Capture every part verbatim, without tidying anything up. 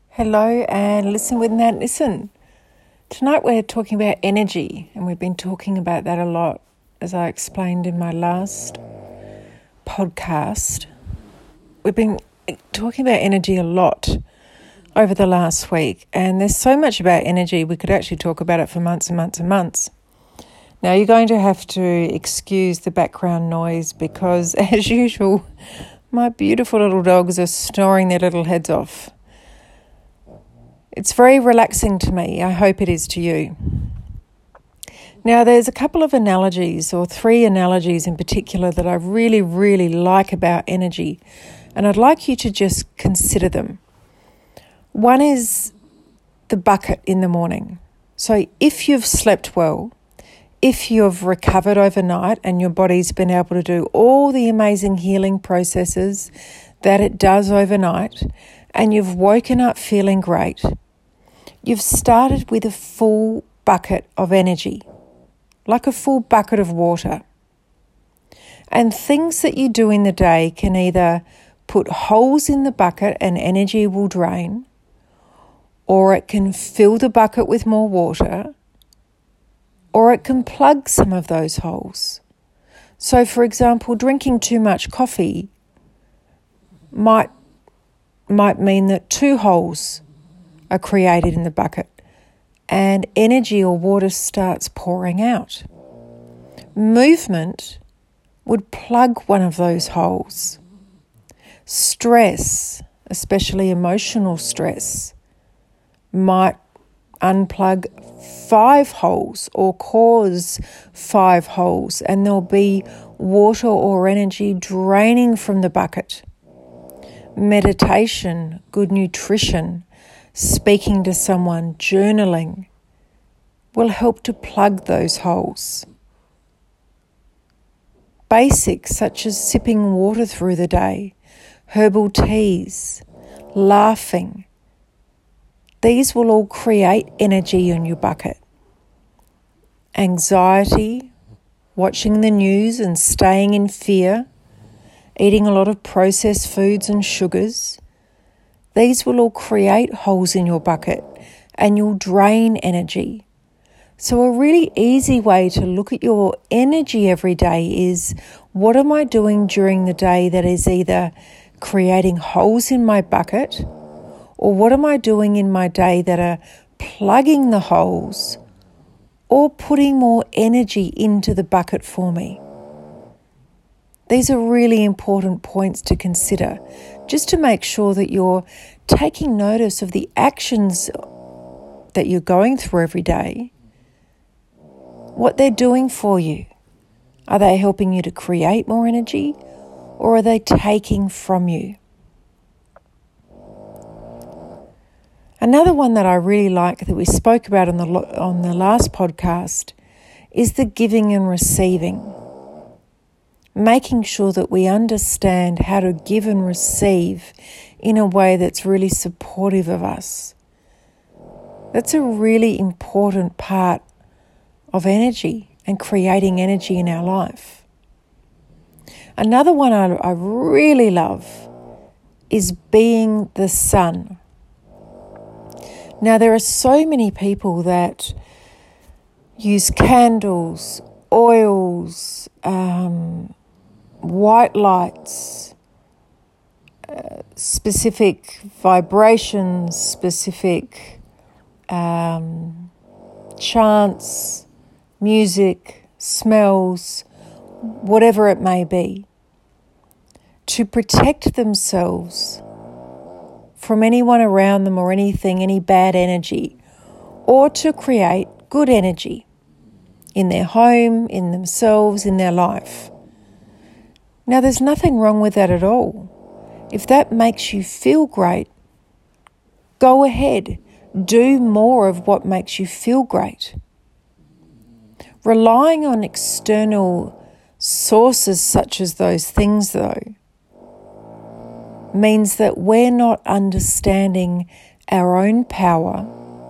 Hello and listen with Nat Listen. Tonight we're talking about energy, and we've been talking about that a lot, as I explained in my last podcast. We've been talking about energy a lot over the last week, and there's so much about energy we could actually talk about it for months and months and months. Now you're going to have to excuse the background noise because, as usual, my beautiful little dogs are snoring their little heads off. It's very relaxing to me. I hope it is to you. Now, there's a couple of analogies, or three analogies in particular, that I really, really like about energy, and I'd like you to just consider them. One is the bucket in the morning. So if you've slept well, if you've recovered overnight and your body's been able to do all the amazing healing processes that it does overnight, and you've woken up feeling great, you've started with a full bucket of energy, like a full bucket of water. And things that you do in the day can either put holes in the bucket and energy will drain, or it can fill the bucket with more water, or it can plug some of those holes. So, for example, drinking too much coffee might might mean that two holes are created in the bucket and energy or water starts pouring out. Movement would plug one of those holes. Stress, especially emotional stress, might unplug five holes or cause five holes, and there'll be water or energy draining from the bucket. Meditation, good nutrition, speaking to someone, journaling will help to plug those holes. Basics such as sipping water through the day, herbal teas, laughing, these will all create energy in your bucket. Anxiety, watching the news and staying in fear, eating a lot of processed foods and sugars, these will all create holes in your bucket and you'll drain energy. So a really easy way to look at your energy every day is, what am I doing during the day that is either creating holes in my bucket, or what am I doing in my day that are plugging the holes or putting more energy into the bucket for me? These are really important points to consider, just to make sure that you're taking notice of the actions that you're going through every day, what they're doing for you. Are they helping you to create more energy, or are they taking from you? Another one that I really like that we spoke about on the on the last podcast is the giving and receiving. Making sure that we understand how to give and receive in a way that's really supportive of us. That's a really important part of energy and creating energy in our life. Another one I, I really love is being the sun. Now, there are so many people that use candles, oils, um, white lights, uh, specific vibrations, specific um, chants, music, smells, whatever it may be, to protect themselves from anyone around them or anything, any bad energy, or to create good energy in their home, in themselves, in their life. Now, there's nothing wrong with that at all. If that makes you feel great, go ahead. Do more of what makes you feel great. Relying on external sources such as those things, though, means that we're not understanding our own power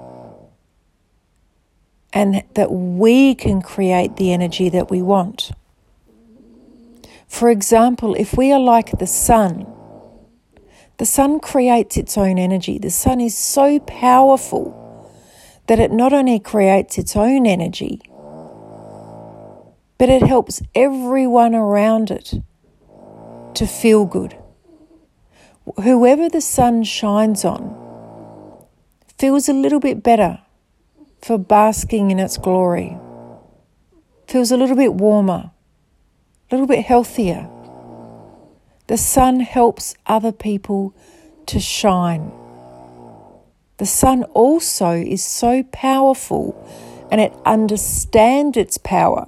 and that we can create the energy that we want. For example, if we are like the sun, The sun creates its own energy. The sun is so powerful that it not only creates its own energy, but it helps everyone around it to feel good. Whoever the sun shines on feels a little bit better for basking in its glory, feels a little bit warmer, a little bit healthier. The sun helps other people to shine. The sun also is so powerful, and it understands its power,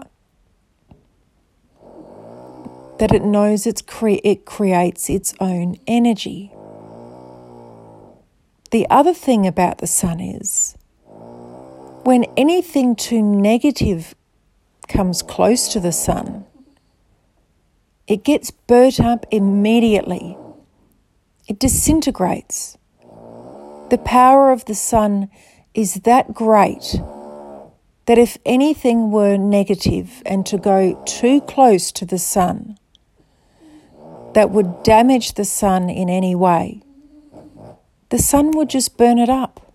that it knows it's cre- it creates its own energy. The other thing about the sun is, when anything too negative comes close to the sun, it gets burnt up immediately. It disintegrates. The power of the sun is that great that if anything were negative and to go too close to the sun that would damage the sun in any way, the sun would just burn it up.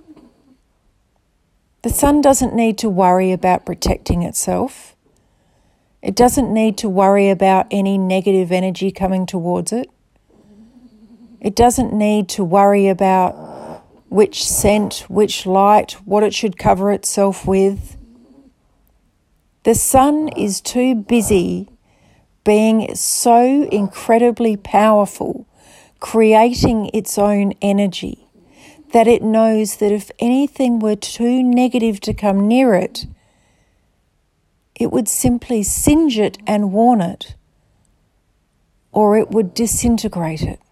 The sun doesn't need to worry about protecting itself. It doesn't need to worry about any negative energy coming towards it. It doesn't need to worry about which scent, which light, what it should cover itself with. The sun is too busy being so incredibly powerful, creating its own energy, that it knows that if anything were too negative to come near it, it would simply singe it and warn it, or it would disintegrate it.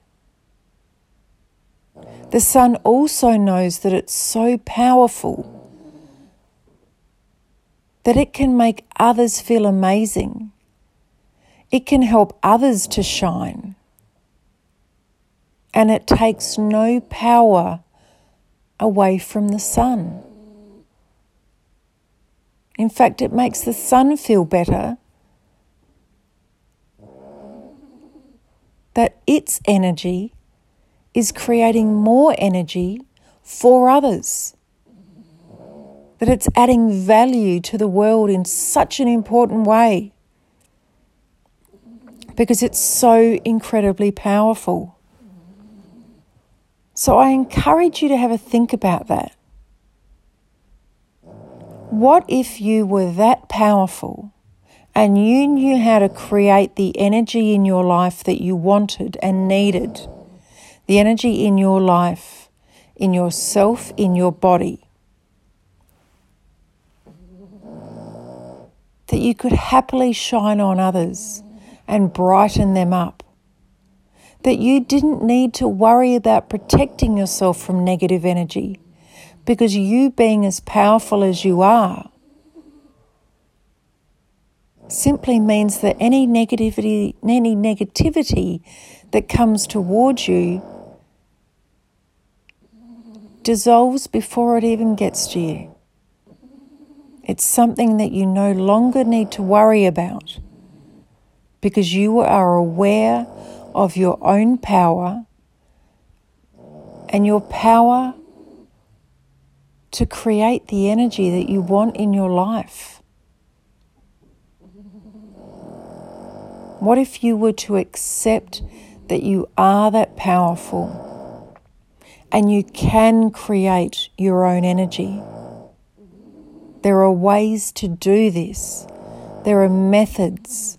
The sun also knows that it's so powerful that it can make others feel amazing. It can help others to shine. And it takes no power away from the sun. In fact, it makes the sun feel better that its energy is creating more energy for others, that it's adding value to the world in such an important way because it's so incredibly powerful. So I encourage you to have a think about that. What if you were that powerful and you knew how to create the energy in your life that you wanted and needed? The energy in your life, in yourself, in your body, that you could happily shine on others and brighten them up. That you didn't need to worry about protecting yourself from negative energy, because you being as powerful as you are simply means that any negativity, any negativity that comes towards you dissolves before it even gets to you. It's something that you no longer need to worry about because you are aware of your own power and your power to create the energy that you want in your life. What if you were to accept that you are that powerful and you can create your own energy? There are ways to do this. There are methods.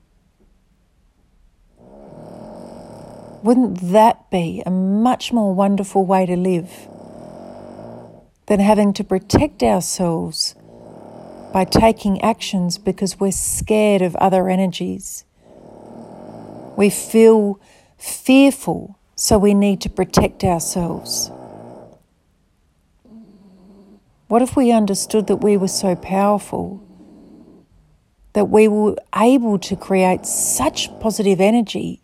Wouldn't that be a much more wonderful way to live than having to protect ourselves by taking actions because we're scared of other energies? We feel fearful, so we need to protect ourselves. What if we understood that we were so powerful, that we were able to create such positive energy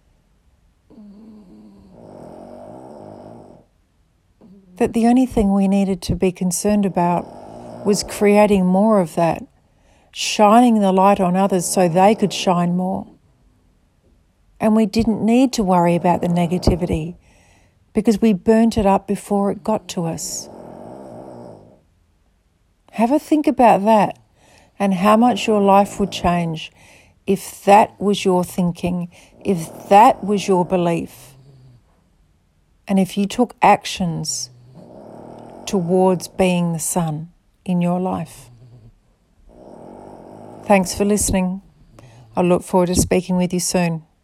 that the only thing we needed to be concerned about was creating more of that, shining the light on others so they could shine more. And we didn't need to worry about the negativity because we burnt it up before it got to us. Have a think about that and how much your life would change if that was your thinking, if that was your belief, and if you took actions towards being the sun in your life. Thanks for listening. I look forward to speaking with you soon.